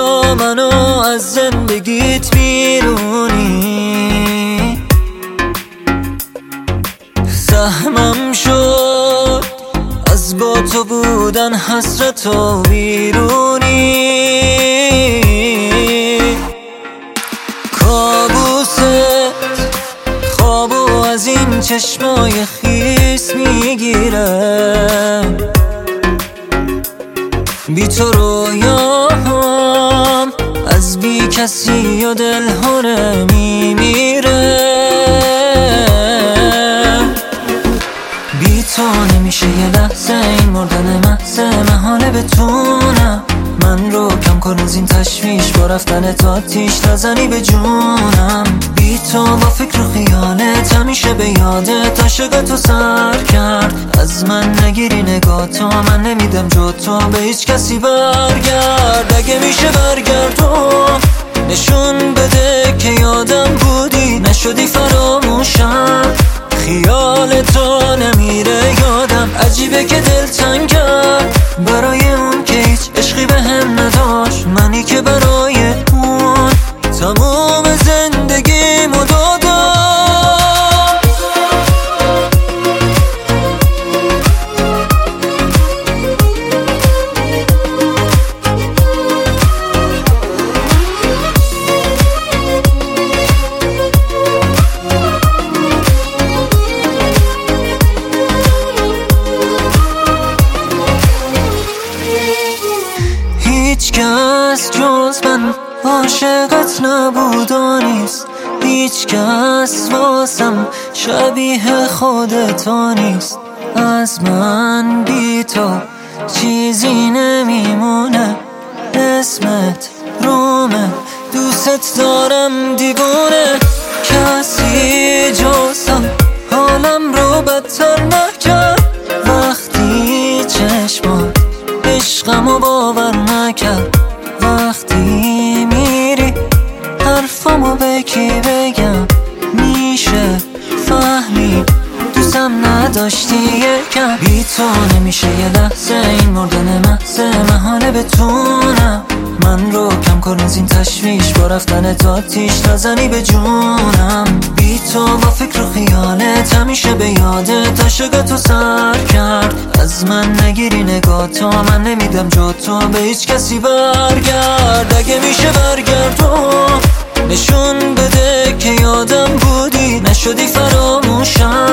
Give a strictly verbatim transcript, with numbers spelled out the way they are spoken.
بیا منو از زندگیت بیرونی. سهمم شد از با تو بودن حسرت و بیرونی. کابوست خوابو از این چشمای خیس میگیرم، بی تو رویام از بی کسی و دلهونه میمیره. بی تو نمیشه یه لحظه این مردن محض محاله بتونم من رو کم کن از این تشویش با رفتن تا آتیش نزنی به جونم. بی تو با فکر و خیالت همیشه به یادت عاشق تو سر کرد. از من نگیری نگاه تو من نمیدم جو تو به هیچ کسی برگرد. اگه میشه برگردم نشون بده که یادم بودی نشدی فراموشم. خیال تو نمیره یادم عجیبه که دل تنگم برای اون که هیچ عشقی به هم نداشت. منی که برای اون تموم زندگیمو دادم. هیچ کس جز من عاشقت نبود و نیست. هیچ کس واسم شبیه خودتا نیست. از من بی تو چیزی نمیمونه. اسمت رومه دوست دارم دیوونه. کسی جزم حالم رو بدتر نکرد. وقتی چشمات عشقمو باور نکرد. وقتی میری حرفمو به کی بگم میشه فهمید دوستم نداشتی یکم. بی تو نمیشه یه لحظه این مردن محض محاله بتونم من رو کم کن از این تشویش با رفتن تا آتیش نزنی به جونم. بی تو با فکر و خیالت همیشه به یادت عاشق تو سر کرد. از من نگیری نگاه تو من نمیدم جو تو به هیچ کسی برگرد. اگه میشه برگردم نشون بده که یادم بودی نشدی فراموشم.